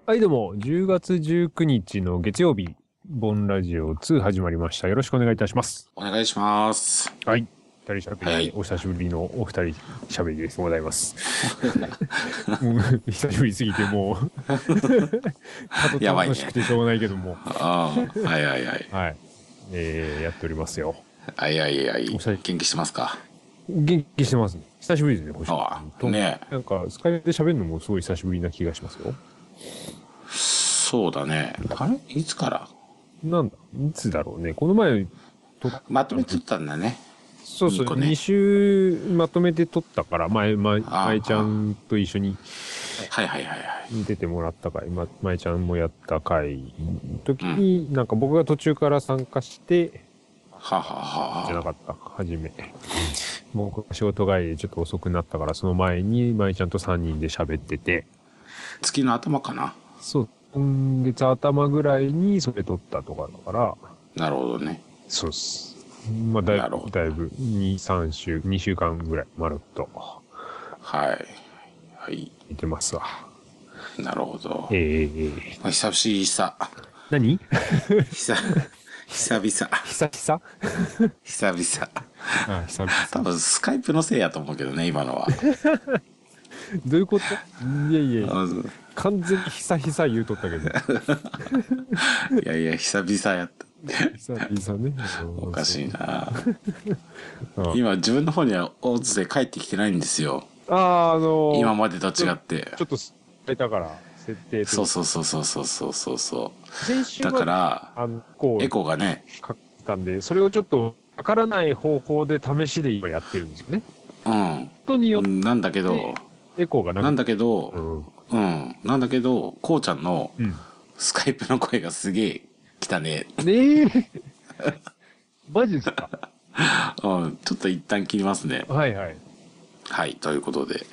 はい、どうも、10月19日の月曜日、ボンラジオ2始まりました。よろしくお願いいたします。 お願いします。 はい。二人喋りで、 はいはい。 お久しぶりのお二人喋りでございます。もう久しぶりすぎて、もうたとやばいね。 楽しくてしょうがないけども。 ああ、はいはいはい。 はい。やっておりますよ。 はいはいはい。 お久し元気してますか？ 元気してますね。久しぶりですね、星ああ、 君と。 ねなんか、スカイプで喋るのもすごい久しぶりな気がしますよ。 え。そうだね。あれいつからなんだ、いつだろうね。この前、と、 まとめてたんだね。 そうそう、 2個ね。 2週まとめて撮ったから、前ちゃあんと一緒にあ、はいはいはいはい。 出てもらった回、前ちゃんもやった回の時うん。 に、なんか僕が途中から参加して、 はははは。 じゃなかった、初め。僕が仕事帰りでちょっと遅くなったから、その前に前ちゃんと3人で喋ってて、 月の頭かな。 そう、今月頭ぐらいにそれ撮ったとかだから、 なるほどね。 そうっす。まあ、だいなるほど。 だいぶ、2、3週、2週間ぐらい、まるっと、 はい。はい。 見てますわ。 なるほど。まあ、久々。 何久、久々。 久々 久々。 あ、久多 々。 分スカイプのせいやと思うけどね、今のは。 どういうこと？いやいやいや、 うん完全に久々言うとったけど。 いやいや、久々やった。 久々ね。 おかしいな。 あ今、自分の方には大津で帰ってきてないんですよ。 あ、 今までと違って。 ちょっと、だから、設定と。 そうそうそうそうそうそうそう。だ先週は、 から、 こエコーがね、 書いたんで、それをちょっと、わからない方法で試しで今やってるんですよね。ことによっなんだけど、 て、エコーがなくなんだけど、 うん。 なんだけど、こうちゃんのうん。 スカイプの声がすげえ来たね。 ねえ。マジですか？ ちょっと一旦切りますね。 はいはい。 はい、ということで。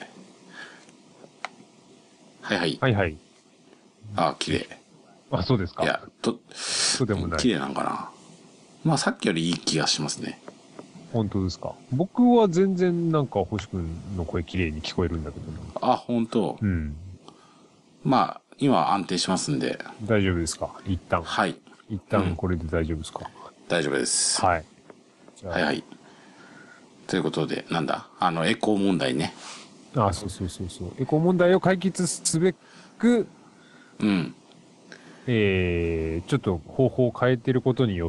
はいはい。 はいはい。 あ、綺麗。 あ、そうですか。 いや、 そうでもない。 綺麗なんかな。まあさっきよりいい気がしますね。 本当ですか。僕は全然なんか星くんの声綺麗に聞こえるんだけどな。 あ、本当。 うん。 まあ、今は安定しますんで。 大丈夫ですか？一旦。 はい。 一旦これで大丈夫ですか？ 大丈夫です。 はい。じゃあ、 はいはい。ということで、なんだエコー問題ね。 そうそうそうそう。エコ問題を解決すべく、 うん。 ちょっと方法を変えてることによって、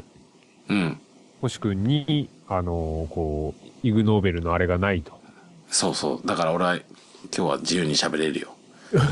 うん。 星くんに、イグ・ノーベルのあれがないと。 そうそう。だから俺は今日は自由に喋れるよ。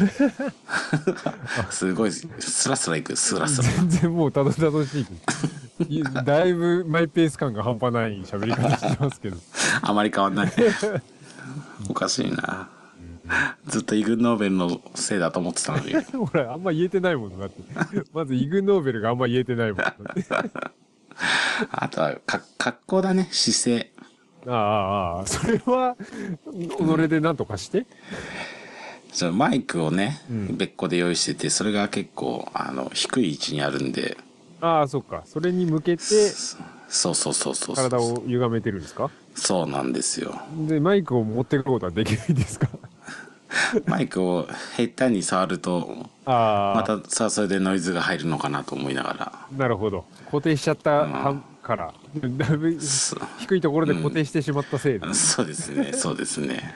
すごい、スラスラいく、スラスラ。 全然もうたどたどしい。だいぶマイペース感が半端ない喋り方してますけど。 あまり変わんない。おかしいな。ずっとイグ・ノーベルのせいだと思ってたのに。 ほら、あんま言えてないもんだって。まずイグ・ノーベルがあんま言えてないもんだって。 あとは、格好だね、姿勢。 それは、己で何とかして。 マイクをね、 ん別個で用意してて、それが結構、低い位置にあるんで。 そっか。それに向けて、 そうそうそうそう。 体を歪めてるんですか？ そうなんですよ。 で、マイクを持っていくことはできないんですか？ マイクを下手に触ると、またさ、それでノイズが入るのかなと思いながら。 なるほど。固定しちゃったから、だいぶ低いところで固定してしまったせいで。 そうですね、そうですね。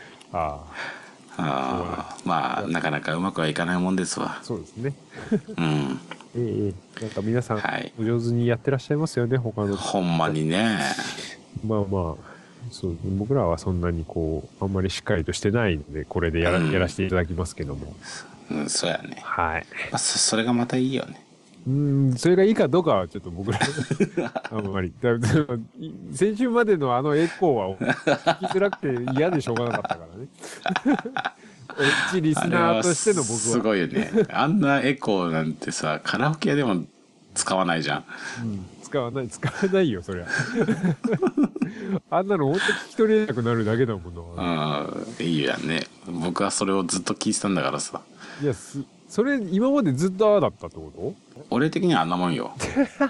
まあ、なかなかうまくはいかないもんですわ。 そうですね。 うん。 なんか皆さん、 はい。 お上手にやってらっしゃいますよね、他の。 ほんまにね。 まあまあ、そう、僕らはそんなにあんまりしっかりとしてないので、これでやらせていただきますけども。 うん、そうやね。 はい。 まあ、それがまたいいよね。 それがいいかどうかはちょっと僕ら、あんまり。先週までのあのエコーは聞きづらくて嫌でしょうがなかったからね。一リスナーとしての僕は。 すごいよね。あんなエコーなんてさ、カラオケ屋でも使わないじゃん。 使わないよ、そりゃ。あんなの本当聞き取れなくなるだけだもんな。 いいやんね。僕はそれをずっと聞いてたんだからさ。 いや、それ今までずっとああだったってこ俺的にはあんなもんよ。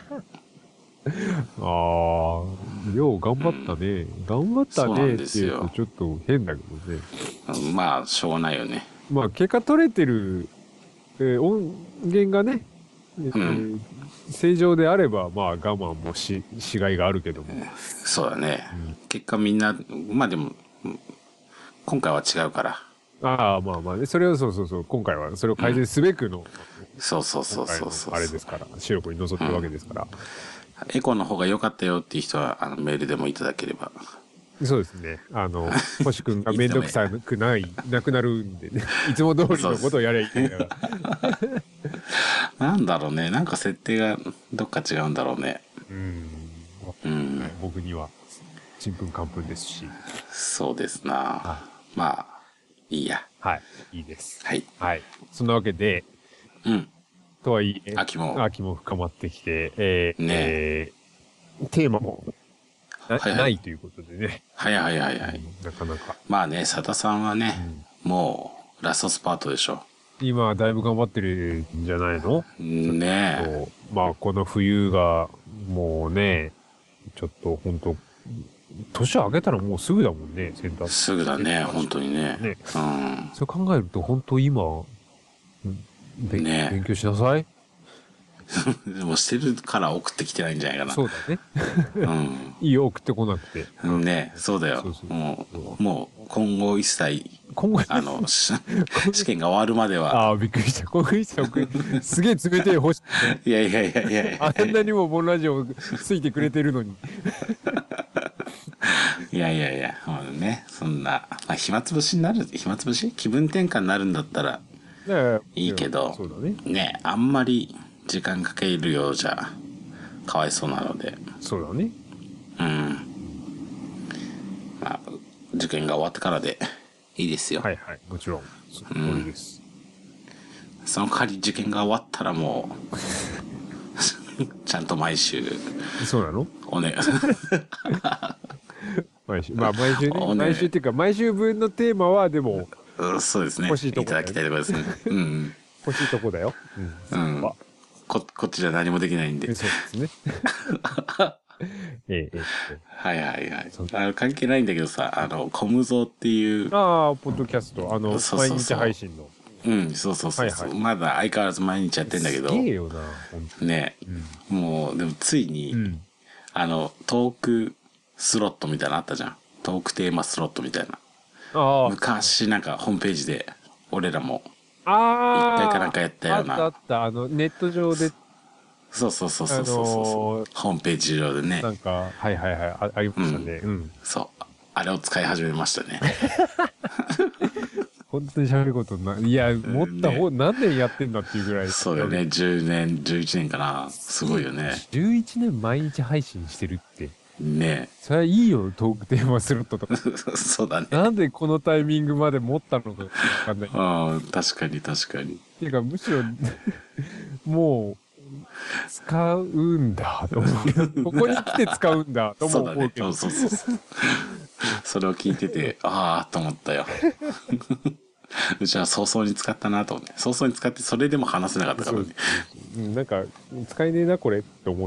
と？よう頑張ったね。頑張ったそうなんねってですよ。 言うとちょっと変だけどね。 まあ、しょうがないよね。 まあ、結果取れてる音源がね、正常であれば、まあ我慢もしがいがあるけども。 そうだね。結果みんな、まあでも、今回は違うから。 ああ、まあまあね、それをそう、今回はそれを改善すべくの、 そうそう。 あれですから、白黒に臨んでるわけですから。 エコの方が良かったよっていう人は、メールでもいただければ。 そうですね。星くんがめんどくさくなくなるんでね。いつも通りのことをやりゃいいんだから。 なんだろうね。なんか設定がどっか違うんだろうね。 僕には、ちんぷんかんぷんですし。 そうですな。まあ、いいや。 はい。いいです。 はい。 はい。そんなわけで、とはいえ、 秋も深まってきて、 ねテーマもないということでね。 はい。 なかなか。 まあね、佐田さんはね、もうラストスパートでしょ。 今、だいぶ頑張ってるんじゃないの？ ねえ。 まあ、この冬が、もうね、ちょっと本当年明けたらもうすぐだもんね、センター。 すぐだね、本当にね。 そう考えると、本当今、勉強しなさい。 でもしてるから送ってきてないんじゃないかな。 そうだね。いいよ、送ってこなくて。 ね、そうだよ。もう今後一切、試験が終わるまでは。 ああ、びっくりした。今後一切すげえ冷てえ星。 いや。 あんなにもボンラジオついてくれてるのに。 いや、もうね、そんな、まあ、暇つぶし気分転換になるんだったらいいけど、ね、あんまり時間かけるようじゃかわいそうなので。 そうだね。 まあ、受験が終わってからでいいですよ。 はい、もちろん。そうです。 その代わり受験が終わったらもう、ちゃんと毎週。 そうなの？ おね。 毎週。まあ、毎週ね。毎週っていうか、毎週分のテーマは、でも、 そうですね。欲しいとこ。いただきたいところですね。 欲しいとこだよ。 こっちじゃ何もできないんで。 そうですね。 はい。関係ないんだけどさ、コムゾーっていう。 ああ、ポッドキャスト。毎日配信の。 そう。まだ相変わらず毎日やってんだけど。 すげえよな。 ね。もう、でもついに、トークスロットみたいなのあったじゃん。トークテーマスロットみたいな。昔なんかホームページで、俺らも、一回かなんかやったような。 あった。ネット上で。 そう。ホームページ上でね。 なんか、はい。ありましたね。 そう。あれを使い始めましたね。 本当に喋ることない。いや、持った方、何年やってんだっていうぐらい。 そうよね。10年、11年かな。すごいよね。 11年毎日配信してるって。 ねそれはいいよ、トークテーマスロットとか。 そうだね。 なんでこのタイミングまで持ったのかわかんない。 確かに。 っていうか、むしろ、もう、使うんだと思うけど、ここに来て使うんだと思うけど。 そう。それを聞いてて、ああ、と思ったよ。うちは早々に使ったなと思って。早々に使って、それでも話せなかったからね。 なんか、使えねえな、これって思って。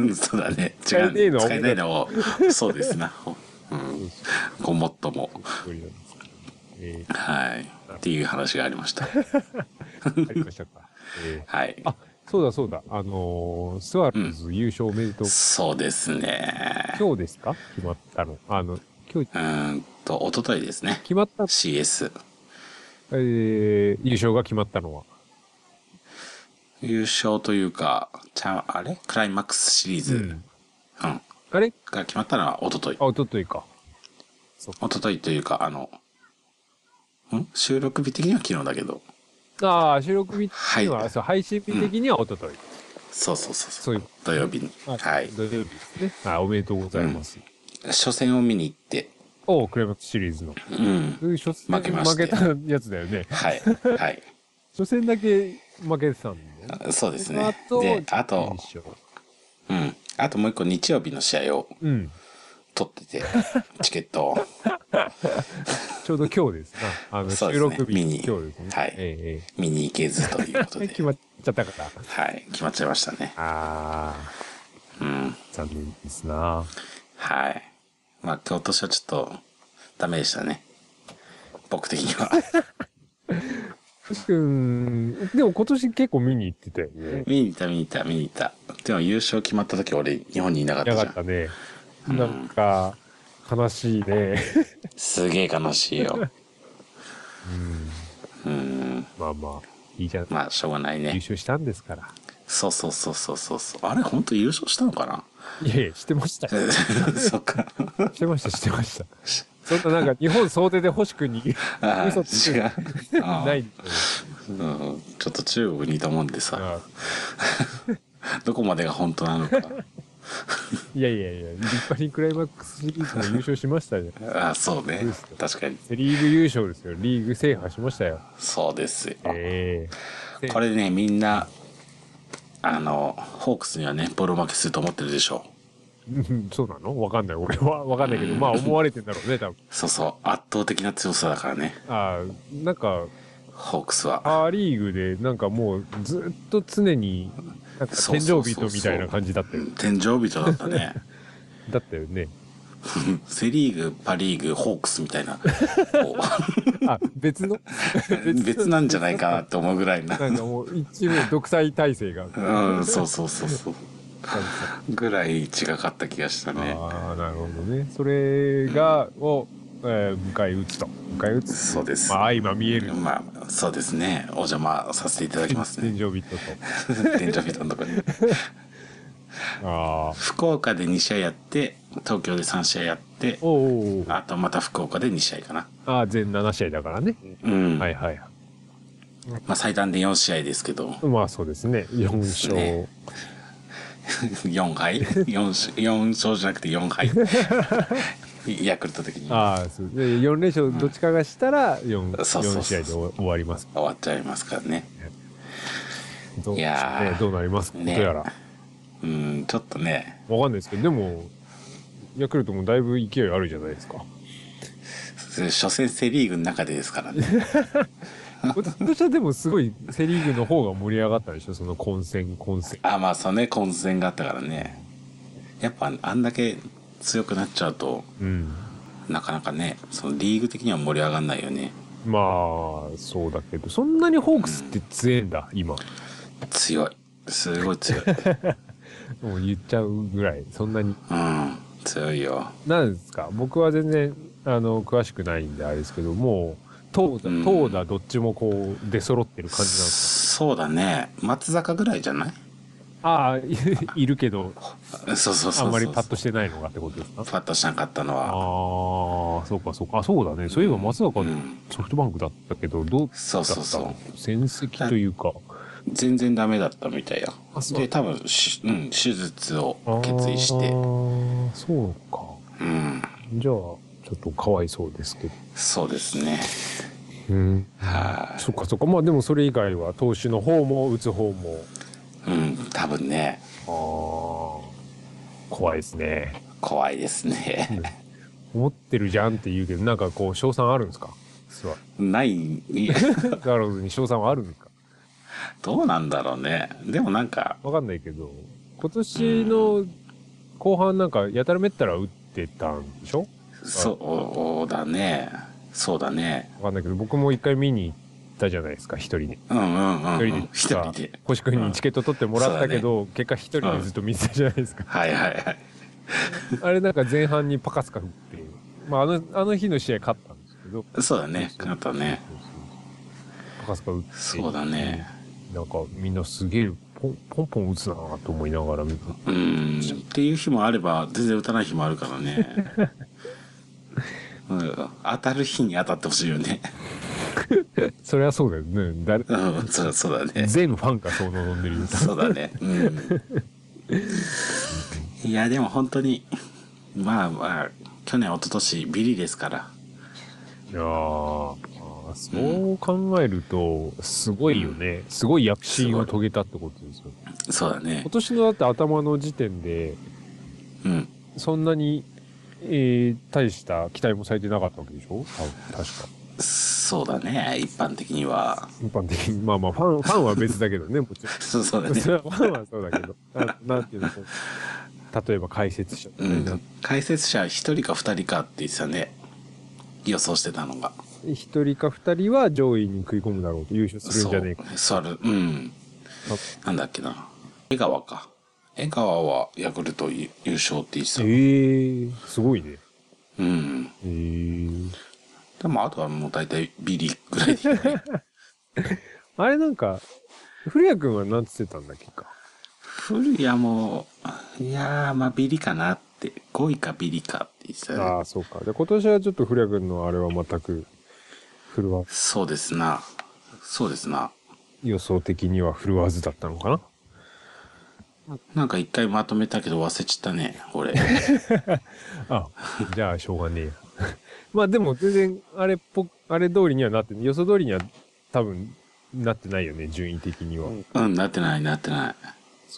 そうだね。 使えねえの使えないのを、そうですな。ごもっとも。はい。っていう話がありました。 ありましたか。 はい。 そうだ。スワローズ優勝おめでとう。 そうですね。 今日ですか？決まったの。今日。 一昨日ですね。 決まった。 CS。 優勝が決まったのは。 優勝というか、あれクライマックスシリーズ。 あれが決まったのは一昨日。 一昨日か。 一昨日というか、収録日的には昨日だけど。 収録日的には、配信日的には一昨日。 そう。土曜日に。はい。 土曜日ですね。おめでとうございます。 初戦を見に行って。 クライマックスシリーズの。初戦負けたやつだよね。 はい。 初戦だけ負けてたんだよ。そうですね。で、あともう一個日曜日の試合を取ってて、チケットを。 ちょうど今日ですな。収録日に今日ですね。 はい。見に行けずということで。 決まっちゃったから。 はい。決まっちゃいましたね。 残念ですな。 はい。まあ今年はちょっとダメでしたね。僕的には。 星君、でも今年結構見に行ってたよね。 見に行った。でも優勝決まった時俺、日本にいなかったじゃん。 いなかったね。なんか、悲しいね。 すげえ悲しいよ。 まあまあ、いいじゃん。 まあ、しょうがないね。 優勝したんですから。 そう。あれ、本当優勝したのかな？ いやいや、してましたよ。 そっか。 してました。そんななんか日本総出で星君に嘘つく違う。 ない。 ちょっと中国にいたもんでさ。どこまでが本当なのか。 いや、立派にクライマックスシリーズも優勝しましたじゃん。 そうね。確かに。 セリーグ優勝ですよ。リーグ制覇しましたよ。 そうですよ。これね、みんな、ホークスにはね、ボロ負けすると思ってるでしょう。そうなの？わかんない。俺はわかんないけど、まあ思われてんだろうね、多分。 そう。圧倒的な強さだからね。 なんか、 ホークスは。 パーリーグで、なんかもうずっと常に、なんか天井人みたいな感じだったよ。 天井人だったね。 だったよね。 セリーグ、パリーグ、ホークスみたいな。 別の別なんじゃないかなって思うぐらいな。 なんかもう一部独裁体制が。 そう。ぐらい違かった気がしたね。 なるほどね。それを、迎え撃つ。 そうです。 まあ、相ま見える。 まあ、そうですね。お邪魔させていただきますね。 天井人と。 天井人のとこに。 ああ。 福岡で2試合やって、東京で3試合やって、あとまた福岡で2試合かな。 ああ、全7試合だからね。 うん。 はいはい。 まあ最短で4試合ですけど。 まあそうですね。4勝。 ね、4敗 4勝じゃなくて4敗。ヤクルト的に。 ああ、そう。で、4連勝どっちかがしたら4試合で終わります。 終わっちゃいますからね。 いやー、どうなりますか、ね、ことやら。 ちょっとね。 わかんないですけど、でも、ヤクルトもだいぶ勢いあるじゃないですか。 初戦セリーグの中でですからね。 私はでもすごいセリーグの方が盛り上がったでしょ、その混戦。 まあそうね、混戦があったからね。やっぱあんだけ強くなっちゃうと、なかなかね、そのリーグ的には盛り上がんないよね。 まあ、そうだけど、そんなにホークスって強いんだ、今。 強い。すごい強い。 もう言っちゃうぐらい、そんなに。 強いよ。 なんですか、僕は全然、詳しくないんであれですけど、もう、投打どっちもこう、出揃ってる感じなんですか？そうだね。松坂ぐらいじゃない？ いるけど、 そう。 あんまりパッとしてないのがってことですか？ パッとしなかったのは。 そうか。そうだね。そういえば松坂、ソフトバンクだったけど、どうだったの？ そう戦績というか。 全然ダメだったみたいよ。で、多分、手術を決意して。 そうか。じゃあ、ちょっとかわいそうですけど。 そうですね。 そっか。まあでもそれ以外は投手の方も打つ方も。 多分ね。 怖いですね。 怖いですね。 思ってるじゃんって言うけど、なんかこう、賞賛あるんですか？ ない。 ガローズに賞賛はあるんですか？ どうなんだろうね。でもなんか。 わかんないけど、今年の後半なんかやたらめったら打ってたんでしょ？ そうだね。わかんないけど、僕も一回見に行ったじゃないですか、一人で。 一人で。 星君にチケット取ってもらったけど、結果一人でずっと見てたじゃないですか。 はい。 あれなんか前半にパカスカ振って、まああの日の試合勝ったんですけど。 そうだね、勝ったね。 パカスカ打って。 そうだね。 なんかみんなすげえポンポン打つなぁと思いながら見て。 っていう日もあれば、全然打たない日もあるからね。当たる日に当たってほしいよね。 それはそうだよね。 そうだね。 全ファンがそう望んでるよ。 そうだね。いや、でも本当に、まあ、去年、一昨年ビリですから。 そう考えると、すごいよね。すごい躍進を遂げたってことですよ。 そうだね。 今年のだって頭の時点で、そんなに、大した期待もされてなかったわけでしょ？確か。 そうだね、一般的には。 一般的に。まあ、ファンは別だけどね、もちろん。 そうだね。 ファンはそうだけど。なんていうの、例えば解説者。 解説者一人か二人かって言ってたね。 予想してたのが。 一人か二人は上位に食い込むだろうと、優勝するんじゃねえか。 そう、うん。なんだっけな。江川か。江川はヤクルト優勝って言ってた。 すごいね。 うん。でもあとはもう大体ビリぐらいでいいね。 あれなんか、古谷くんは何つってたんだっけか。 古谷も、いやー、まあビリかなって、5位かビリかって言ってたね。 ああ、そうか。で、今年はちょっと古谷くんのあれは全く振るわず。 そうですな。そうですな。 予想的には振るわずだったのかな。 なんか一回まとめたけど忘れちゃったね、俺。 あ、じゃあしょうがねえや。まあでも全然あれ通りにはなって、予想通りには多分なってないよね、順位的には。 うん、なってない、なってない。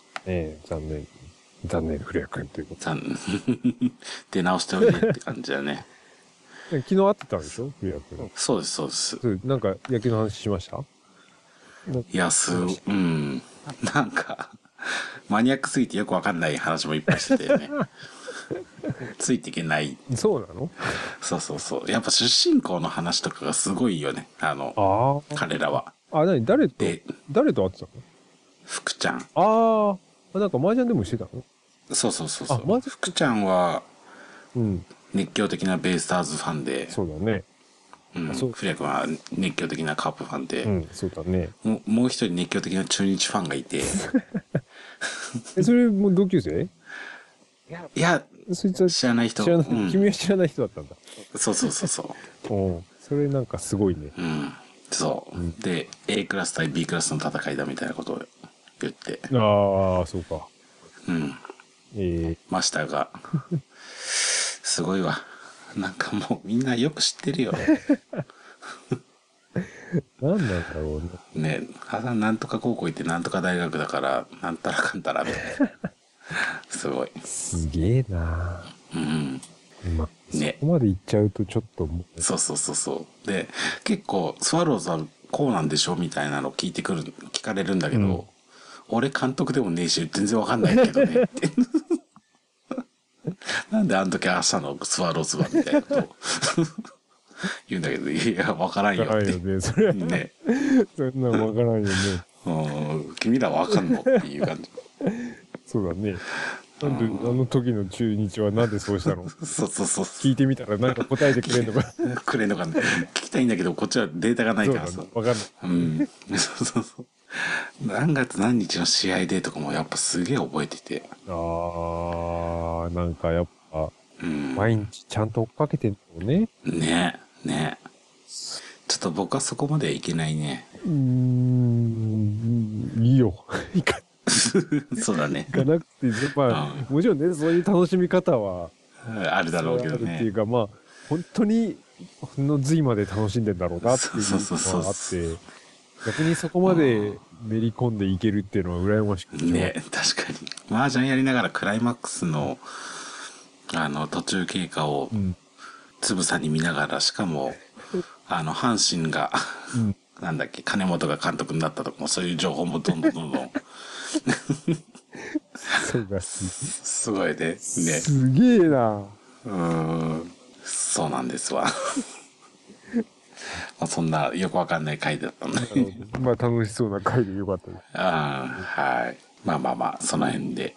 残念、古谷くんということ。 出直しておいてって感じだね。 昨日会ってたんでしょ古谷くん。 そうです、そうです。 なんか野球の話しました？ いや、うん。なんか、マニアックすぎてよくわかんない話もいっぱいしてたよね。ついていけない。 そうなの？ そうそうそう。やっぱ出身校の話とかがすごいよね。彼らは。 誰と会ってたの？ 福ちゃん。 なんか麻雀でもしてたの？ そうそうそうそう。福ちゃんは、熱狂的なベイスターズファンで。 そうだね。 古谷君は熱狂的なカープファンで。 そうだね。 もう一人熱狂的な中日ファンがいて。 それも同級生？ いや、 そいつは知らない人。 君は知らない人だったんだ。 そうそうそうそう。 それなんかすごいね。 そう。で、A クラス対 B クラスの戦いだみたいなことを言って。 そうか。 マスターが。すごいわ。なんかもうみんなよく知ってるよ。 何なんだろうね。なんとか高校行ってなんとか大学だから、なんたらかんたらみたいな。すごい。 すげえな。 ね。 そこまで行っちゃうとちょっともう。そうそうそうそう。で、結構スワローズはこうなんでしょみたいなの聞かれるんだけど、俺監督でもねえし、全然わかんないけどねって。なんであの時朝のスワローズはみたいなことを言うんだけど、いや、わからんよって。わからんよね、それは。ね。そんなわからんよね。 君らわかんのっていう感じ。 そうだね。なんで、あの時の中日はなんでそうしたの？ そうそうそう。 聞いてみたらなんか答えてくれんのか。 くれんのかね。聞きたいんだけど、こっちはデータがないからさ。 わかんない。 そうそうそう。何月何日の試合でとかもやっぱすげえ覚えてて。 なんかやっぱ、毎日ちゃんと追っかけてんのね。 ね。ちょっと僕はそこまではいけないね。 いいよ。いかそうだね。 行かなくて、もちろんね、そういう楽しみ方はあるだろうけどね。 っていうか、本当にほんの髄まで楽しんでんだろうなっていうのがあって、逆にそこまでめり込んでいけるっていうのは羨ましくて。 ね、確かに。麻雀やりながらクライマックスの途中経過をつぶさに見ながら、しかも阪神がなんだっけ、金本が監督になったとかも、そういう情報もどんどんすごいね。 すげえな。 そうなんですわ。そんなよくわかんない回だったので。 楽しそうな回でよかったです。 はい。まあ、その辺で。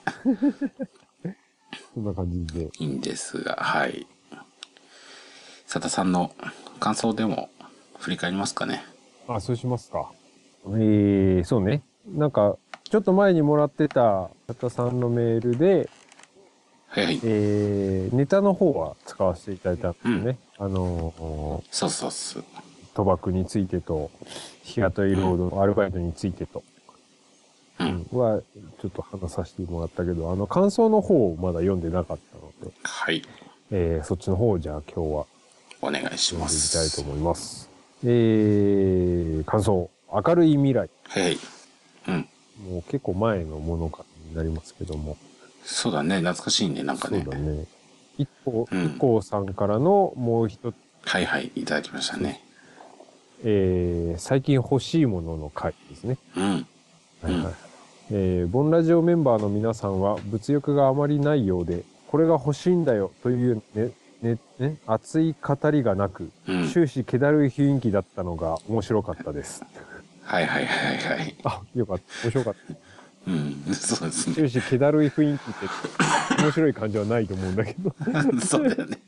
そんな感じで。 いいんですが、はい。佐田さんの感想でも振り返りますかね。 そうしますか。そうね。なんか、ちょっと前にもらってた佐田さんのメールで、 はい。 ネタの方は使わせていただいたんですね。 そうそうそう。 賭博についてと、日雇い労働のアルバイトについてと、は、ちょっと話させてもらったけど、感想の方をまだ読んでなかったので、 はい。 そっちの方をじゃあ今日は、 お願いします。 読んでいきたいと思います。感想、明るい未来。 はい。 もう結構前のものになりますけども。 そうだね、懐かしいね、なんかね。 そうだね。一個さんからのもう一つ。 はいはい、いただきましたね。 最近欲しいものの回ですね。 はいはい。ボンラジオメンバーの皆さんは物欲があまりないようで、これが欲しいんだよという熱い語りがなく、終始気だるい雰囲気だったのが面白かったです。 はいはいはいはい。 あ、よかった。面白かった。 うん、そうですね。 終始気だるい雰囲気って面白い感じはないと思うんだけど。 そうだよね。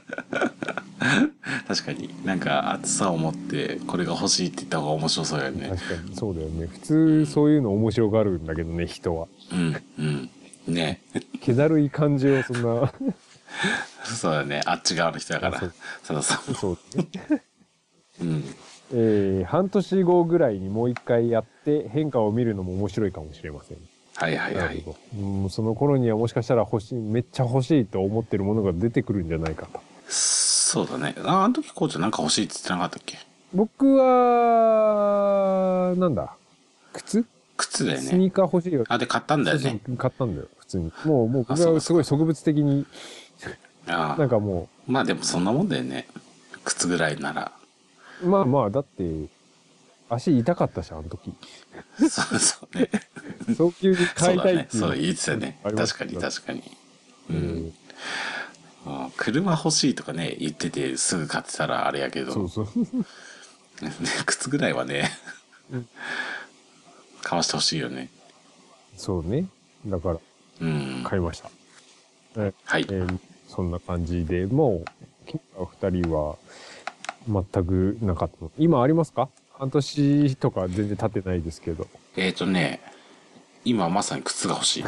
確かになんか熱さを持ってこれが欲しいって言った方が面白そうだよね。 確かにそうだよね。普通そういうの面白がるんだけどね、人は。 うんうんね。 気だるい感じをそんなそうだね。あっち側の人だから。そうそう。 そうね。 うん。 半年後ぐらいにもう一回やって変化を見るのも面白いかもしれません。 はいはいはい。 その頃にはもしかしたらめっちゃ欲しいと思ってるものが出てくるんじゃないかと。 そうだね。あの時コーチなんか欲しいって言ってなかったっけ？ 僕は、なんだ、 靴だよね。 スニーカー欲しいよ。 あ、で買ったんだよね。 そう買ったんだよ、普通に。もう僕はすごい植物的に、なんかもう。まあでもそんなもんだよね。靴ぐらいなら。 まあまあ、だって、足痛かったし、あの時。 そうそうね。 早急に買いたいっていう。 そう言ってたね。確かに確かに。うん。車欲しいとかね、言っててすぐ買ってたらあれやけど。そうそう。靴ぐらいはね、買わしてほしいよね。 そうね。だから、買いました。 はい。 そんな感じで、もう、お二人は全くなかったの。今ありますか？半年とか全然経ってないですけど。 今まさに靴が欲しい。 あ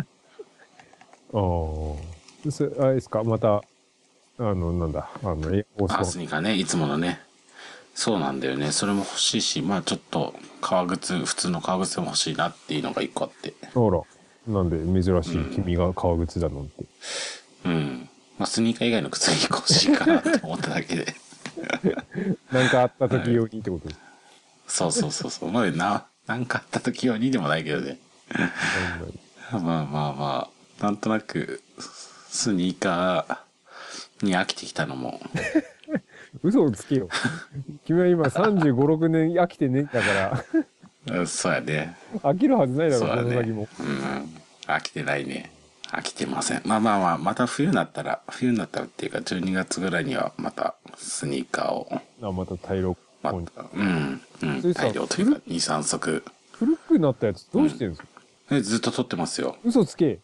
れですか？また、なんだ、 スニーカーね、いつものね。そうなんだよね。それも欲しいし、まあちょっと革靴、普通の革靴でも欲しいなっていうのが一個あって。 あら、なんで珍しい、君が革靴だなんて。 まあスニーカー以外の靴が一個欲しいかなと思っただけで。 なんかあった時用にってことです。 そうそうそうそう。まあなんかあった時用にでもないけどね。まあまあまあ、なんとなく、スニーカーに飽きてきたのも。 嘘をつけよ。君は今35、6年飽きてねえんだから。そうやね。 飽きるはずないだろ、この先も。 飽きてないね。飽きてません。まあまあまあ、また冬になったらっていうか、12月ぐらいにはまたスニーカーを。 また大量。 大量というか、2、3足。 古くなったやつどうしてるんですか？ ずっと撮ってますよ。 嘘つけ。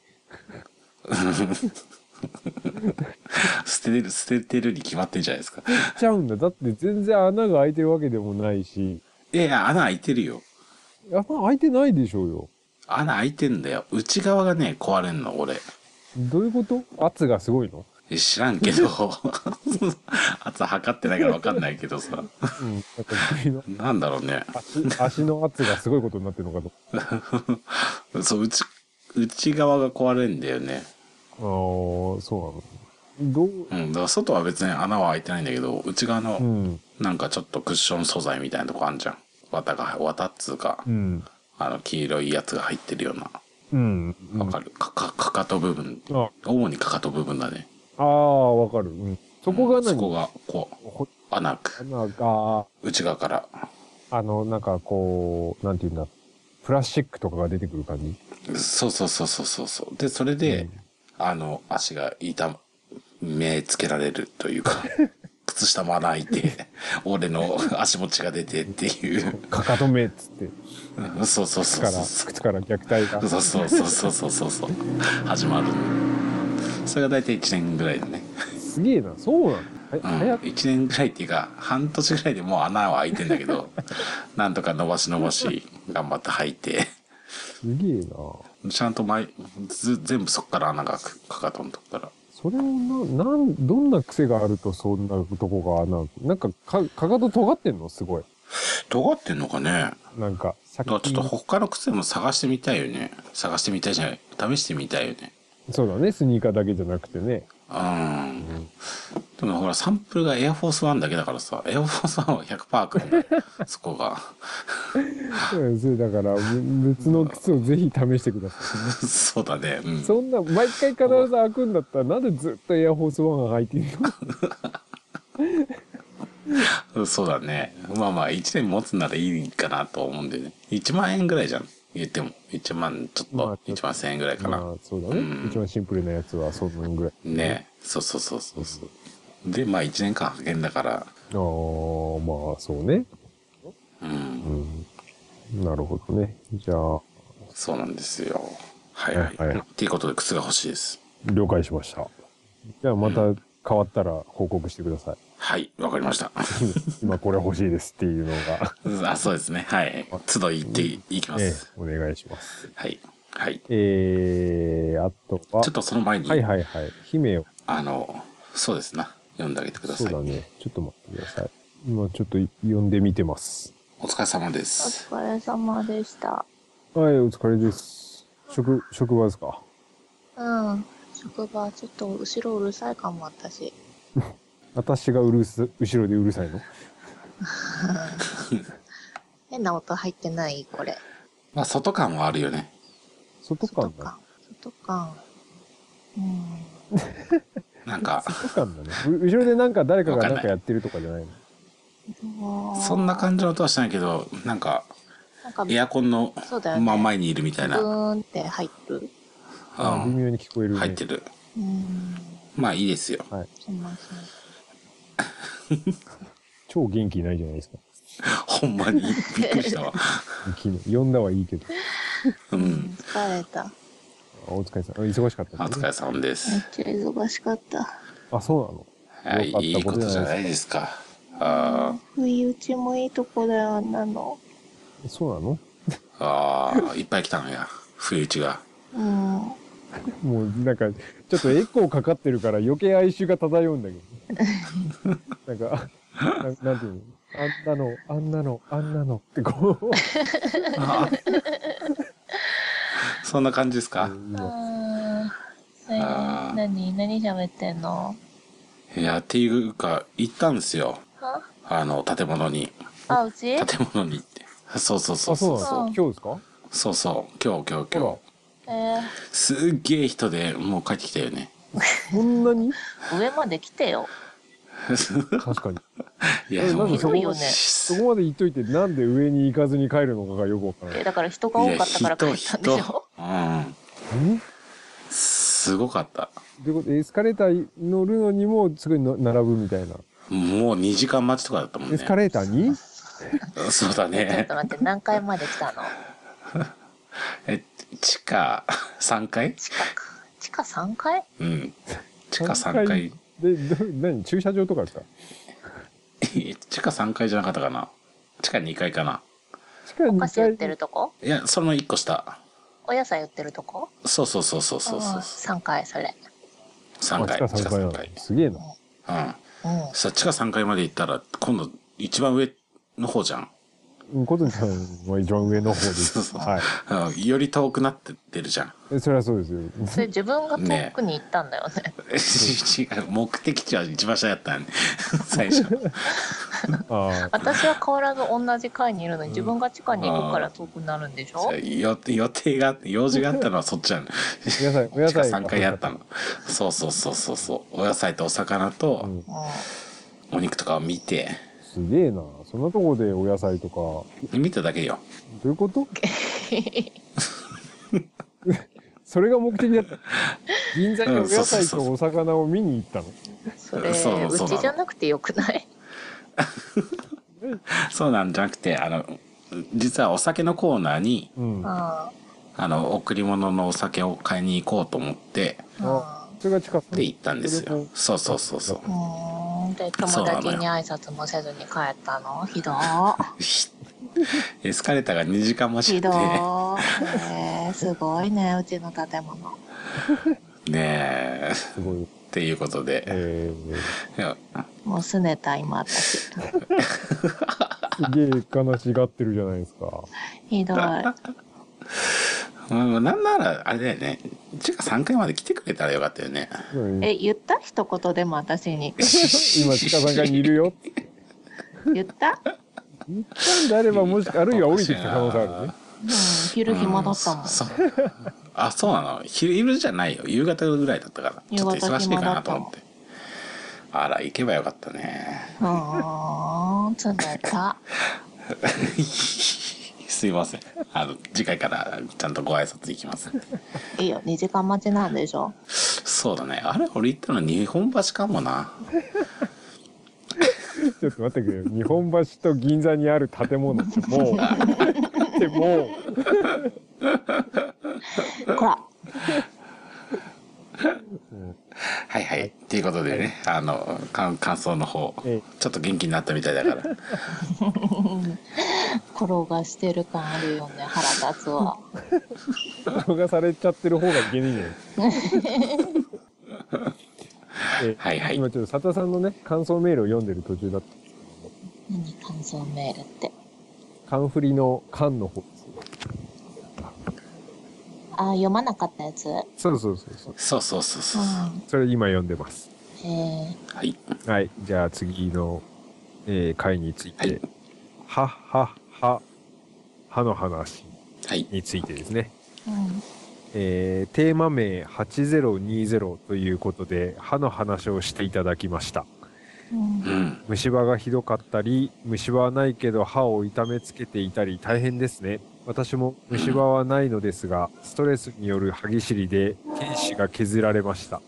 捨ててるに決まってんじゃないですか。 捨てちゃうんだ。だって全然穴が開いてるわけでもないし。 いや、穴開いてるよ。 穴開いてないでしょうよ。 穴開いてんだよ。内側がね、壊れんの、俺。 どういうこと？圧がすごいの？ 知らんけど。圧測ってないから分かんないけどさ。なんだろうね。 足の圧がすごいことになってるのかと。そう、内側が壊れんだよね。 ああ、そうなの。 だから外は別に穴は開いてないんだけど、内側の、なんかちょっとクッション素材みたいなとこあんじゃん。綿っつうか、黄色いやつが入ってるような。わかる？かかと部分。主にかかと部分だね。 ああ、わかる。そこがそこが、こう、穴開く。内側から。 なんかこう、なんていうんだ。プラスチックとかが出てくる感じ？ そう。で、それで、足が目つけられるというか、靴下も穴開いて、俺の足持ちが出てっていう。 かかと目っつって。 そう。 靴から虐待が。 そう。始まる。それが大体1年ぐらいでね。 すげえな、そうなの ？1年ぐらいっていうか、半年ぐらいでもう穴は開いてんだけど、なんとか伸ばし頑張って履いて。 すげえな。 ちゃんと全部そっから穴が開く、かかとのとこから。 それをどんな癖があるとそんなとこが穴開く？なんかかかと尖ってんの？すごい。 尖ってんのかね？ なんか、 ちょっと他の靴でも探してみたいよね。探してみたいじゃない。試してみたいよね。 そうだね、スニーカーだけじゃなくてね。 でもほら、サンプルがエアフォースワンだけだからさ、エアフォースワンは 100% 来るんだよ。そこが。 それだから、別の靴をぜひ試してください。 そうだね。 そんな、毎回必ず開くんだったら、なんでずっとエアフォースワンが履いてんの？ そうだね。まあまあ、1年持つならいいかなと思うんでね。1万円ぐらいじゃん。 言っても。1万ちょっと、1万1000円ぐらいかな。 そうだね。一番シンプルなやつはそんなぐらい。 ね。そう。で、まあ1年間派遣だから。 まあそうね。なるほどね。じゃあ。 そうなんですよ。はい。っていうことで靴が欲しいです。 了解しました。じゃあまた変わったら報告してください。 はい、わかりました。 今これ欲しいですっていうのが。そうですね。はい。都度言っていきます。 お願いします。 はい。 あとは。 ちょっとその前に。 姫を。 そうですな。読んであげてください。 そうだね。ちょっと待ってください。今ちょっと読んでみてます。 お疲れ様です。 お疲れ様でした。 はい、お疲れです。職場ですか？ 職場、ちょっと後ろうるさいかも、私。 私が後ろでうるさいの？ 変な音入ってないこれ。 まあ、外感はあるよね。 外感。 なんか。 外感だね。後ろでなんか誰かがなんかやってるとかじゃないの？そんな感じの音はしないけど、なんか、エアコンの真ん前にいるみたいな。 ブーンって入る。 微妙に聞こえるね。 入ってる。まあいいですよ。はい。すみません。超元気ないじゃないですか。 ほんまにびっくりしたわ。 呼んだはいいけど。 疲れた。 お疲れさん。忙しかった、 ね。お疲れさんです。 めっちゃ忙しかった。 あ、そうなの？はい、いいことじゃないですか。 不意打ちもいいとこだよ、あんなの。 そうなの？ いっぱい来たのや、不意打ちが。 もうなんかちょっとエコーかかってるから余計哀愁が漂うんだけど。なんかなんていうの？あんなのってこう。 そんな感じですか？ 何喋ってんの？ いや、っていうか行ったんですよ。建物に。 うち？ 建物に行って。そう。 今日ですか？ そう。今日。すっげえ人でもう帰ってきたよね。 そんなに？ 上まで来てよ。 確かに。 いや、 ひどいよね。 そこまで言っといてなんで上に行かずに帰るのかがよくわからない。 だから人が多かったから帰ったんでしょ？ すごかった。 ということでエスカレーター乗るのにもすぐに並ぶみたいな。 もう2時間待ちとかだったもんね。 エスカレーターに？ そうだね。 ちょっと待って、何階まで来たの？ 地下3階？ 地下3階？ 地下3階。 で、何？駐車場とかですか？ 地下3階じゃなかったかな。地下2階かな。 お菓子売ってるとこ？ いや、その1個下。 お野菜売ってるとこ？ そう。 3階、それ。 3階。 地下3階。すげえな。 さあ、地下3階まで行ったら、今度一番上の方じゃん。 小谷さんは一番上の方です。 はい。より遠くなってってるじゃん。 それはそうですよ。 それ自分が遠くに行ったんだよね。 違う、目的地は一番下やったんね。最初。 私は変わらず同じ階にいるのに、自分が地下に行くから遠くなるんでしょ？ 予定があって、用事があったのはそっちやん。 お野菜。 3階やったの。そう。お野菜とお魚と、お肉とかを見て。 すげえな。そんなとこでお野菜とか。 見ただけよ。 どういうこと？それが目的だった。銀座にお野菜とお魚を見に行ったの？ それ、うちじゃなくてよくない？ そうなんじゃなくて、実はお酒のコーナーに、贈り物のお酒を買いに行こうと思って、 それが近くで行ったんですよ。そう。 で、友達に挨拶もせずに帰ったの？ひどエスカレーターが2時間待ちで。ひどすごいね、うちの建物。 ねえ。すごい。っていうことで。 もうすねた、今、私。すげえ悲しがってるじゃないですか。 ひどい。 なんなら、あれだよね。地下3階まで来てくれたらよかったよね。 言った？一言でも私に。 今、地下3階にいるよ。 言った？ 言ったんであれば、あるいは降りてきた可能性あるね。 昼暇だったもん。 あ、そうなの？昼じゃないよ。夕方ぐらいだったから。ちょっと忙しいかなと思って。あら、行けばよかったね。 冷た。 すいません。次回からちゃんとご挨拶いきます。 いいよ、2時間待ちなんでしょ。 そうだね。あれ、俺行ったの日本橋かもな。 ちょっと待ってくれよ。日本橋と銀座にある建物ってもう、 こら。 はいはい。ということでね、感想の方、ちょっと元気になったみたいだから。 転がしてる感あるよね。腹立つわ。 転がされちゃってる方がいけねえね。 はいはい。 今ちょっと佐田さんのね、感想メールを読んでる途中だったんですけど。何感想メールって。 カンフリのカンの方です。 あ、読まなかったやつ？ そう。それ今読んでます。 はい。 はい。じゃあ次の、回について、はの話についてですね。テーマ名8020ということで、歯の話をしていただきました。虫歯がひどかったり、虫歯はないけど歯を痛めつけていたり大変ですね。私も虫歯はないのですが、ストレスによる歯ぎしりで犬歯が削られました。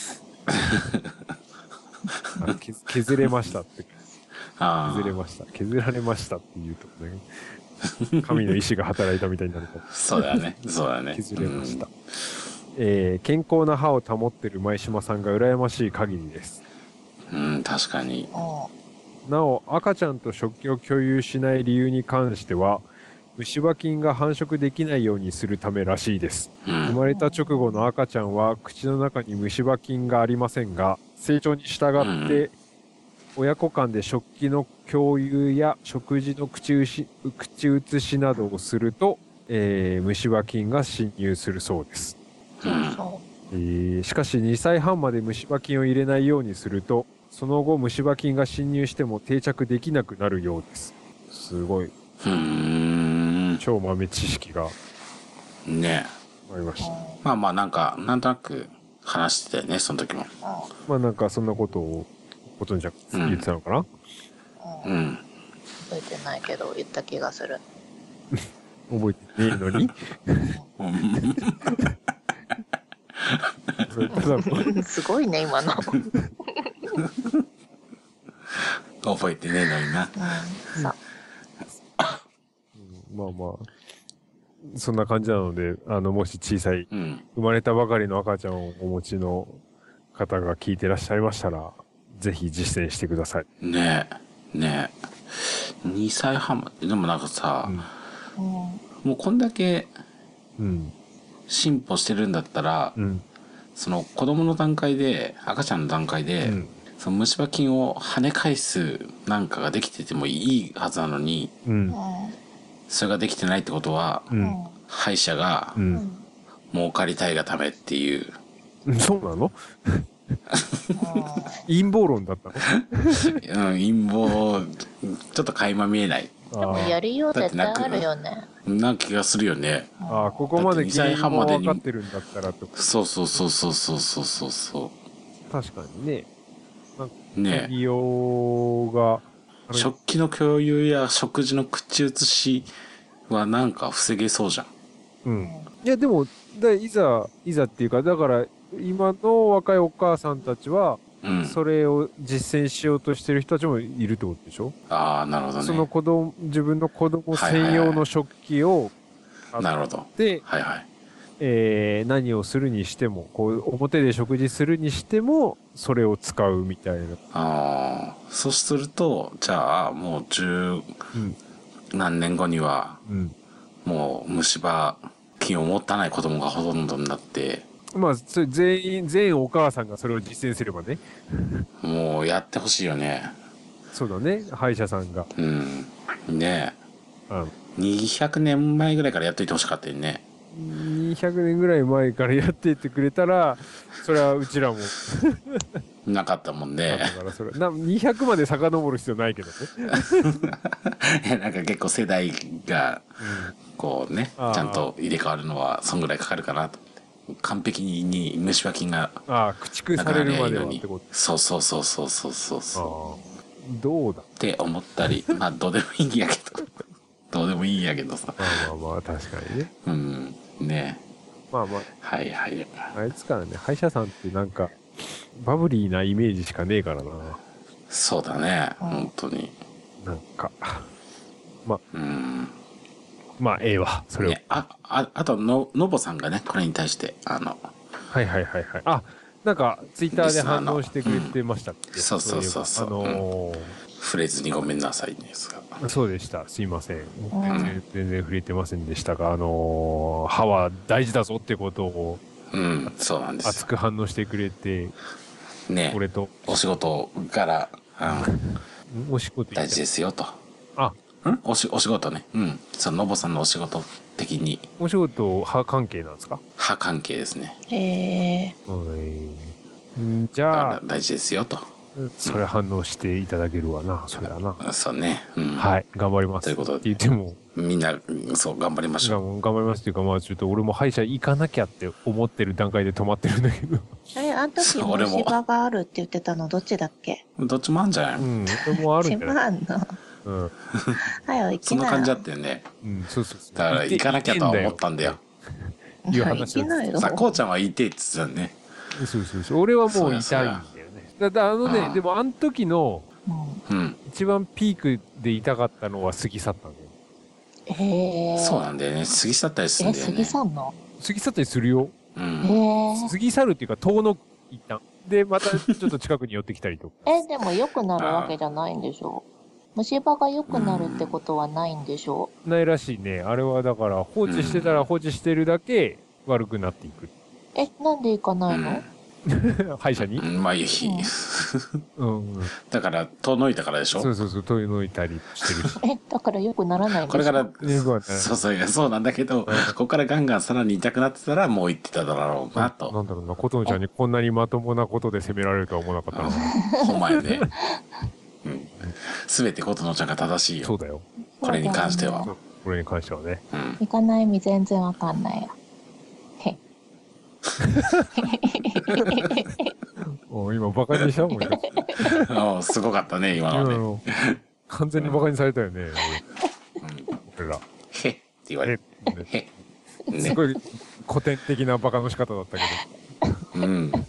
削れましたって。削れました。削られましたっていうとね、神の意志が働いたみたいになるかも。 そうだね。 削れました。健康な歯を保っている前島さんが羨ましい限りです。 確かに。 なお、赤ちゃんと食器を共有しない理由に関しては、虫歯菌が繁殖できないようにするためらしいです。生まれた直後の赤ちゃんは口の中に虫歯菌がありませんが、成長に従って、親子間で食器の共有や食事の口移しなどをすると、虫歯菌が侵入するそうです。しかし2歳半まで虫歯菌を入れないようにすると、その後虫歯菌が侵入しても定着できなくなるようです。すごい。超豆知識が。 ねありました。 なんとなく話してたよね、その時も。 なんかそんなことを、ことにじゃ言ってたのかな？ 覚えてないけど、言った気がする。 覚えてねえのにすごいね、今の。 覚えてねえのにな。 そんな感じなので、もし小さい、生まれたばかりの赤ちゃんをお持ちの方が聞いてらっしゃいましたら、ぜひ実践してください。 ねえ。2歳半まで、でもなんかさ、もうこんだけ、進歩してるんだったら、その子供の段階で、赤ちゃんの段階で、その虫歯菌を跳ね返すなんかができててもいいはずなのに、それができてないってことは、歯医者が儲かりたいがためっていう。 そうなの？陰謀論だったの？陰謀、ちょっと垣間見えない。 でもやりよう絶対あるよね。 な気がするよね。 ここまで原因も分かってるんだったらと。 そう。 確かにね。 ね利用が。 食器の共有や食事の口移しはなんか防げそうじゃん。 いやでも、いざっていうか、だから今の若いお母さんたちは、それを実践しようとしてる人たちもいるってことでしょ？ なるほどね。 その自分の子供専用の食器をなるほど。 で、何をするにしても、表で食事するにしても、それを使うみたいな。 そうすると、じゃあ、もう何年後には、もう虫歯菌を持たない子供がほとんどになって、 それ全員お母さんがそれを実践すればね。 もうやってほしいよね。 そうだね、歯医者さんが。 ねえ。200年前ぐらいからやっといてほしかったよね。 200年ぐらい前からやっていってくれたら、それはうちらも。 なかったもんね。 だからそれ200まで遡る必要ないけどね。 なんか結構世代が、こうね、ちゃんと入れ替わるのは、そんぐらいかかるかなと。完璧に虫歯菌が駆逐されるまではってこと。 そうどうだって思ったり、どうでもいいんやけど。 どうでもいいんやけどさ。 まあまあまあ、確かにね。 うん。ね。 まあまあ。 はいはい。 あいつからね、歯医者さんってなんか、バブリーなイメージしかねえからな。 そうだね。本当に。 なんか。まあ。 うん。 まあ、ええわ。それを。 ね、あとのぼさんがね、これに対して、 はいはいはいはい。あ、なんか、ツイッターで反応してくれてましたっけ、 そうそうそうそう。触れずにごめんなさいですが。 そうでした。すいません。全然触れてませんでしたが、歯は大事だぞってことを、 そうなんです。 熱く反応してくれて、 ね、 俺と。 お仕事から、 お仕事大事ですよと。 あ、 お仕事ね。そののぼさんのお仕事的に。 お仕事、歯関係なんですか？ 歯関係ですね。 へえ。 じゃあ、 大事ですよと。 それ反応していただけるわな、それはな。 そうね。 はい、頑張ります。 ということで。 って言っても、 みんな、そう、頑張りましょう。 頑張りますっていうか、まあちょっと俺も歯医者行かなきゃって思ってる段階で止まってるんだけど。 あの時虫歯があるって言ってたのどっちだっけ？ どっちもあんじゃない？ 俺もあるんだよ。 虫歯あんの？はよ行きな。 そんな感じだったよね。 そうそうそう。 だから行かなきゃとは思ったんだよ。 いう話をさ、こうちゃんは行ってって言ってたね。 そう。俺はもう痛いんだよね。でもあの時の、一番ピークで痛かったのは過ぎ去ったんだよ。 へえ。 そうなんだよね。過ぎ去ったりするんだよね。 過ぎ去んの？ 過ぎ去ったりするよ。過ぎ去るっていうか、遠の一旦。で、またちょっと近くに寄ってきたりとか。 でも良くなるわけじゃないんでしょ？虫歯が良くなるってことはないんでしょ？ ないらしいね。あれはだから放置してたら放置してるだけ悪くなっていく。 なんで行かないの？ 歯医者に？ まあいい。だから、遠のいたからでしょ？ そう、遠のいたりしてるし。 だから良くならないんでしょ？ これから、そうなんだけど、ここからガンガンさらに痛くなってたらもう言ってただろうなと。 なんだろうな、琴乃ちゃんにこんなにまともなことで責められるとは思わなかったな。 ほんまやね。すべて琴乃ちゃんが正しいよ。 そうだよ。 これに関しては。 これに関してはね。 行かない意味全然わかんないや。 今バカにしたもん。 すごかったね、今のね。 完全にバカにされたよね。俺ら。 へって言われる。 すごい古典的なバカの仕方だったけど。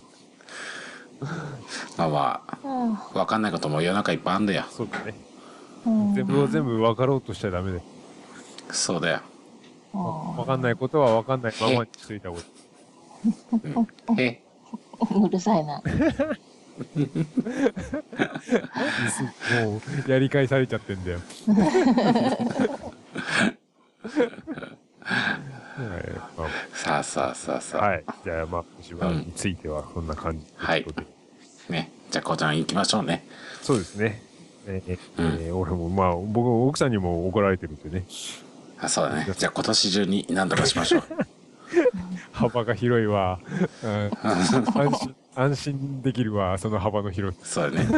まあ、わかんないことも世の中いっぱいあるんだよ。 そうだね。全部分かろうとしちゃダメだよ。 そうだよ。 わかんないことはわかんないままにしといた方がいい。 うるさいな。 もうやり返されちゃってんだよ。 さあ。 はい。じゃあ虫歯についてはこんな感じ。 はい。ね。じゃあこうちゃん行きましょうね。 そうですね。俺も僕奥さんにも怒られてるんでね。 そうだね。じゃあ今年中に何とかしましょう。 幅が広いわ。安心できるわ、その幅の広さ。 そうだね。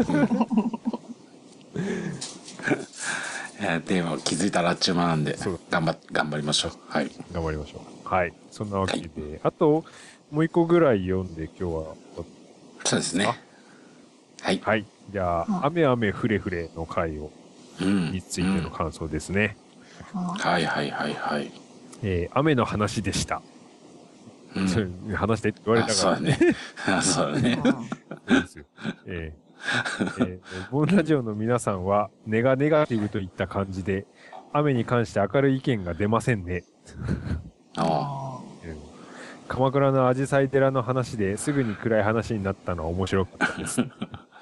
でも気づいたらあっちゅう間なんで、頑張りましょう。はい。 頑張りましょう。はい。そんなわけで、あと、もう一個ぐらい読んで今日は。 そうですね。はい。 はい。じゃあ、雨ふれふれの回についての感想ですね。 はい。 雨の話でした。話してって言われたから。 そうだね。 そうですよ。ボンラジオの皆さんは、ネガティブといった感じで、雨に関して明るい意見が出ませんね。鎌倉の紫陽花寺の話ですぐに暗い話になったのは面白かったです。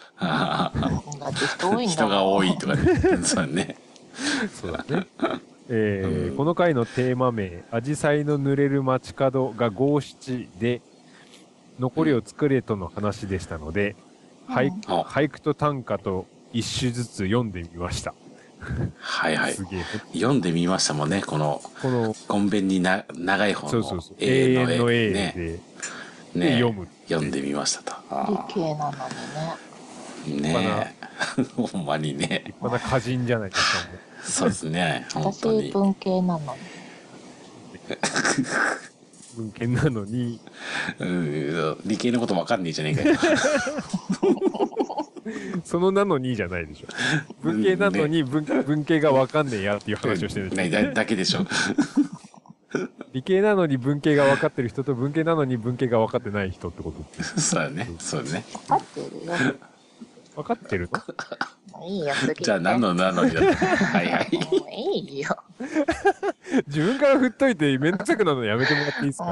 人が多いとかね。そうね。 そうだね。この回のテーマ名、紫陽花の濡れる街角が五七で、残りを作れとの話でしたので、俳句と短歌と一首ずつ読んでみました。 はい。読んでみましたもんね、このごんべんに長い方の永遠の A で読む。 読んでみましたと。 理系なのにね。 ねえ。ほんまにね。 立派な歌人じゃないですか。 そうですね。 私文系なのに。 文系なのに。 理系のこともわかんねえじゃねえかよ。 そのなのにじゃないでしょ。文系なのに文系がわかんねえやっていう話をしてるでしょ。 だけでしょ。 理系なのに文系が分かってる人と文系なのに文系が分かってない人ってこと。 そうだね。そうだね。 分かってるよ。 分かってるのいいよ、次。 じゃあ何のなのにだって。はいはい。 もういいよ。 自分から振っといてめんどくさくなるのやめてもらっていいですか。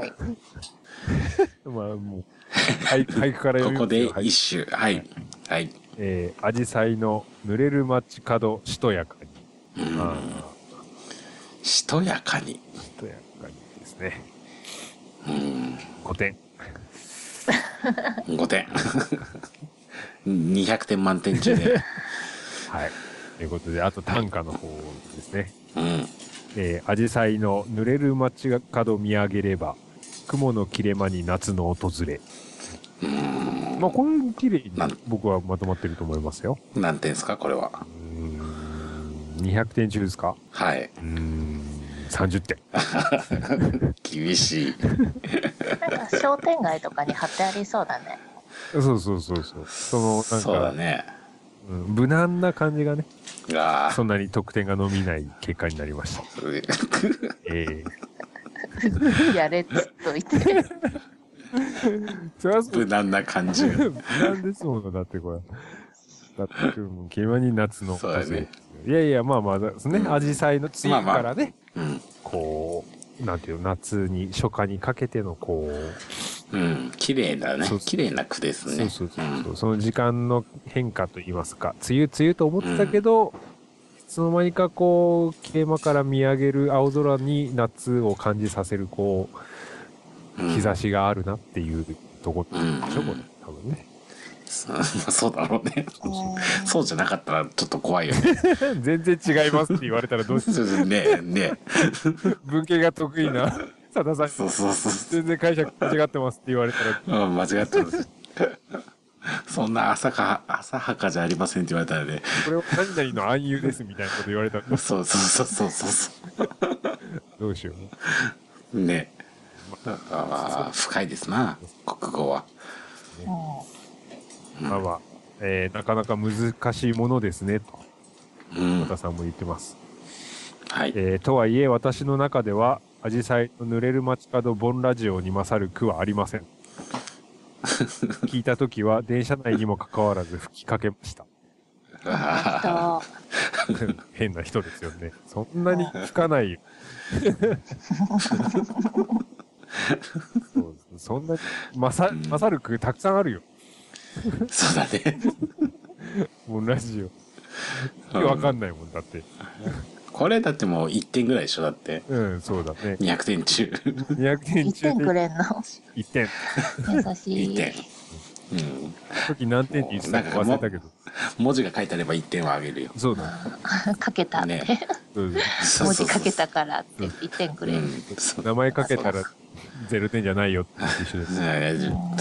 まあもう俳句から読みますよ。 ここで一首。はい。はい。 アジサイの濡れる街角しとやかに。 しとやかに。 しとやかにですね。5点。 5点。200点満点中で。 はい。ということで、あと短歌の方ですね。 うん。 アジサイの濡れる街角見上げれば、雲の切れ間に夏の訪れ。まあ、これ綺麗に僕はまとまってると思いますよ。 何点ですか、これは。 200点中ですか。 はい。 30点。 厳しい。 なんか商店街とかに貼ってありそうだね。 そう。そのなんかそうだね。 無難な感じがね。そんなに得点が伸びない結果になりました。 やれっつっといて。 それは無難な感じ。 無難ですものだってこれ。だってもう競馬に夏のそうだね。 いやいや、まあまあですね。アジサイの次からね、こうなんていう夏に初夏にかけてのこう、 綺麗だね。綺麗な句ですね。 そう。その時間の変化といいますか、梅雨と思ってたけど、いつの間にかこう桂馬から見上げる青空に夏を感じさせるこう日差しがあるなっていうところでしょ、これ多分ね。 そうだろうね。そうじゃなかったらちょっと怖いよね。 全然違いますって言われたらどうしよう。 ね文系が得意なさださん。 そう。 全然解釈間違ってますって言われたら。 間違ってます。そんな浅はかじゃありませんって言われたらね。 これは何々の暗喩ですみたいなこと言われたら。 そう。 どうしよう。ね。深いですな、国語は。 まあ、なかなか難しいものですね、と。和田さんも言ってます。 はい。 とはいえ、私の中では、アジサイの濡れる街角ボンラジオに勝る句はありません。聞いたときは、電車内にもかかわらず吹きかけました。変な人ですよね。そんなに吹かないよ。そんなに勝る句たくさんあるよ。 そうだね。 もうラジオ。わかんないもんだって。 これだってもう1点ぐらいでしょ、だって。 そうだね。 200点中。 200点中。1点くれんの ?1 点。 優しい。 1点。 時何点って言ってたか忘れたけど。 文字が書いてあれば1点はあげるよ。 そうだ。 書けたって。文字書けたからって1点くれる。 名前書けたら0点じゃないよって一緒です。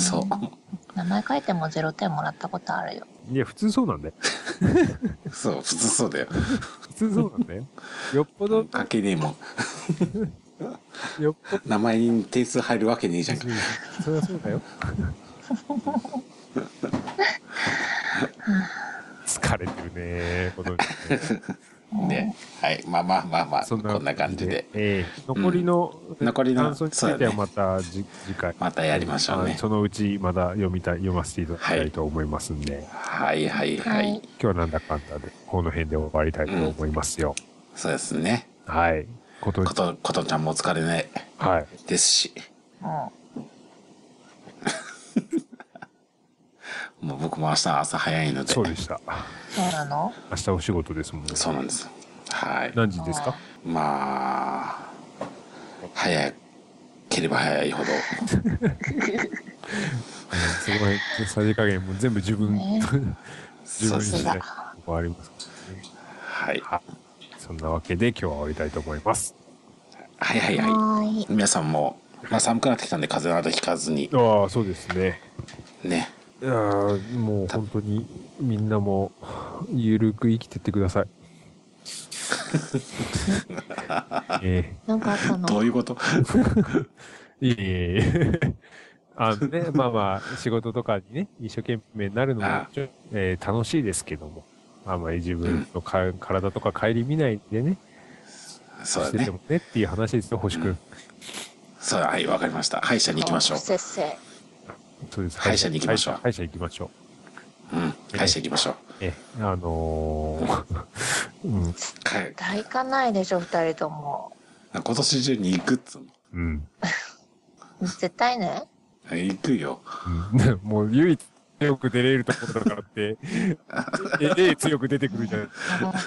そう。 名前書いても0点もらったことあるよ。 いや、普通そうなんだよ。 そう、普通そうだよ。 普通そうなんだよ。よっぽど。 書けねえもん。 よっぽど。 名前に点数入るわけねえじゃん。 そりゃそうだよ。疲れてるね、このね。はい。まあ、こんな感じで。 残りの感想についてはまた次回。 またやりましょうね。 そのうちまだ読ませていただきたいと思いますんで。 はい。 今日はなんだかんだで、この辺で終わりたいと思いますよ。 そうですね。 はい。 ことちゃんもお疲れね。 はい。 ですし。もう僕も明日朝早いので。 そうでした。 そうなの？ 明日お仕事ですもんね。 そうなんです。はい。 何時ですか？ まあ、早ければ早いほど。 すごい、さじ加減も全部自分にしないとこありますからね。 はい。 そんなわけで今日は終わりたいと思います。 はい。皆さんも、まあ寒くなってきたんで風邪などひかずに。 ああ、そうですね。 ね。 いやもう本当にみんなもゆるく生きてってください。 なんかあったの？ どういうこと？ いえまあまあ、仕事とかにね、一生懸命になるのも、楽しいですけども、あんまり自分の体とか顧みないでね、 そうだね。 しててもねっていう話ですよ、星くん。 そう、はい、わかりました。歯医者に行きましょう。 せっせ。 そうです。 歯医者に行きましょう。 歯医者行きましょう。歯医者行きましょう。絶対行かないでしょ、二人とも。 今年中に行くっつうの。 絶対ね。 行くよ。 もう唯一強く出れるところだからって、強く出てくるじゃん。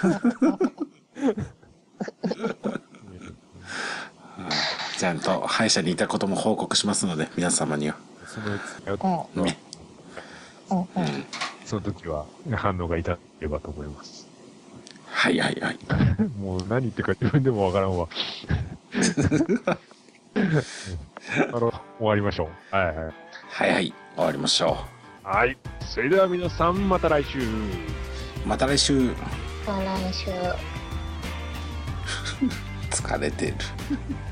ちゃんと歯医者にいたことも報告しますので、皆様には。 その時は反応がいただければと思います。 はいはいはい。 もう何言ってるか自分でもわからんわ。終わりましょう。はいはい。 はいはい、終わりましょう。はい。それでは皆さん、また来週。 また来週。 また来週。 疲れてる。